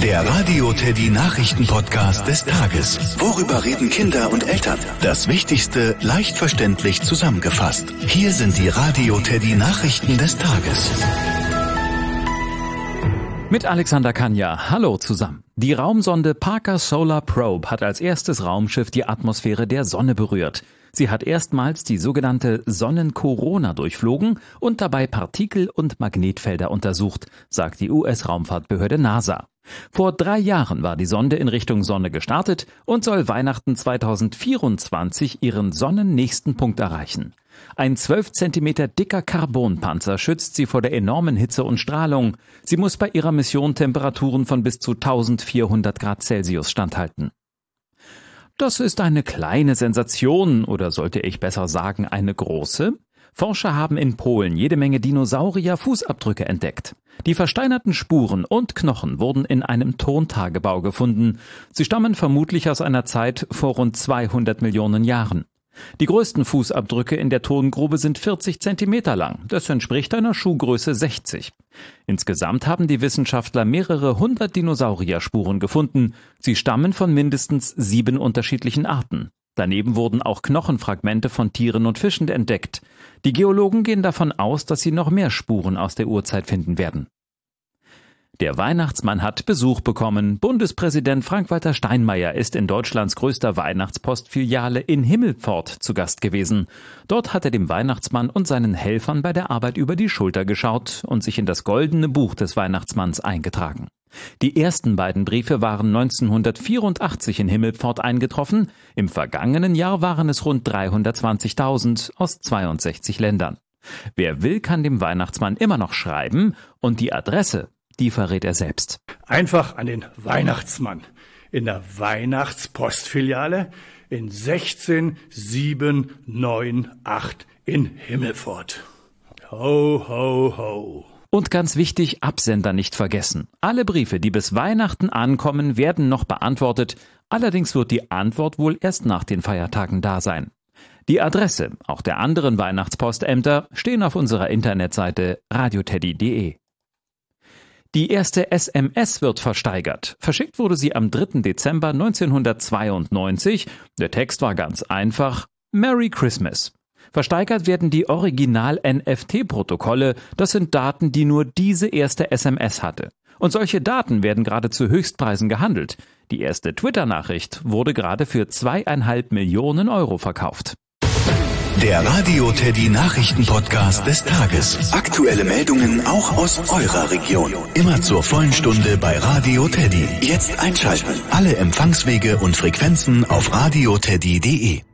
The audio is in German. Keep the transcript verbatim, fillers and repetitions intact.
Der Radio Teddy Nachrichten-Podcast des Tages. Worüber reden Kinder und Eltern? Das Wichtigste leicht verständlich zusammengefasst. Hier sind die Radio Teddy Nachrichten des Tages. Mit Alexander Kanja. Hallo zusammen. Die Raumsonde Parker Solar Probe hat als erstes Raumschiff die Atmosphäre der Sonne berührt. Sie hat erstmals die sogenannte Sonnenkorona durchflogen und dabei Partikel- und Magnetfelder untersucht, sagt die U S-Raumfahrtbehörde NASA. Vor drei Jahren war die Sonde in Richtung Sonne gestartet und soll Weihnachten zweitausendvierundzwanzig ihren sonnennächsten Punkt erreichen. Ein zwölf Zentimeter dicker Carbonpanzer schützt sie vor der enormen Hitze und Strahlung. Sie muss bei ihrer Mission Temperaturen von bis zu eintausendvierhundert Grad Celsius standhalten. Das ist eine kleine Sensation, oder sollte ich besser sagen, eine große? Forscher haben in Polen jede Menge Dinosaurier-Fußabdrücke entdeckt. Die versteinerten Spuren und Knochen wurden in einem Tontagebau gefunden. Sie stammen vermutlich aus einer Zeit vor rund zweihundert Millionen Jahren. Die größten Fußabdrücke in der Tongrube sind vierzig Zentimeter lang. Das entspricht einer Schuhgröße sechzig. Insgesamt haben die Wissenschaftler mehrere hundert Dinosaurierspuren gefunden. Sie stammen von mindestens sieben unterschiedlichen Arten. Daneben wurden auch Knochenfragmente von Tieren und Fischen entdeckt. Die Geologen gehen davon aus, dass sie noch mehr Spuren aus der Urzeit finden werden. Der Weihnachtsmann hat Besuch bekommen. Bundespräsident Frank-Walter Steinmeier ist in Deutschlands größter Weihnachtspostfiliale in Himmelpfort zu Gast gewesen. Dort hat er dem Weihnachtsmann und seinen Helfern bei der Arbeit über die Schulter geschaut und sich in das goldene Buch des Weihnachtsmanns eingetragen. Die ersten beiden Briefe waren neunzehnhundertvierundachtzig in Himmelpfort eingetroffen. Im vergangenen Jahr waren es rund dreihundertzwanzigtausend aus zweiundsechzig Ländern. Wer will, kann dem Weihnachtsmann immer noch schreiben, und die Adresse, die verrät er selbst. Einfach an den Weihnachtsmann in der Weihnachtspostfiliale in sechzehn sieben neun acht in Himmelpfort. Ho, ho, ho. Und ganz wichtig, Absender nicht vergessen. Alle Briefe, die bis Weihnachten ankommen, werden noch beantwortet. Allerdings wird die Antwort wohl erst nach den Feiertagen da sein. Die Adresse, auch der anderen Weihnachtspostämter, stehen auf unserer Internetseite radioteddy punkt de. Die erste S M S wird versteigert. Verschickt wurde sie am dritten Dezember neunzehnhundertzweiundneunzig. Der Text war ganz einfach: Merry Christmas. Versteigert werden die Original-N F T-Protokolle. Das sind Daten, die nur diese erste S M S hatte. Und solche Daten werden gerade zu Höchstpreisen gehandelt. Die erste Twitter-Nachricht wurde gerade für zweieinhalb Millionen Euro verkauft. Der Radio Teddy Nachrichten-Podcast des Tages. Aktuelle Meldungen auch aus eurer Region. Immer zur vollen Stunde bei Radio Teddy. Jetzt einschalten. Alle Empfangswege und Frequenzen auf radioteddy punkt de.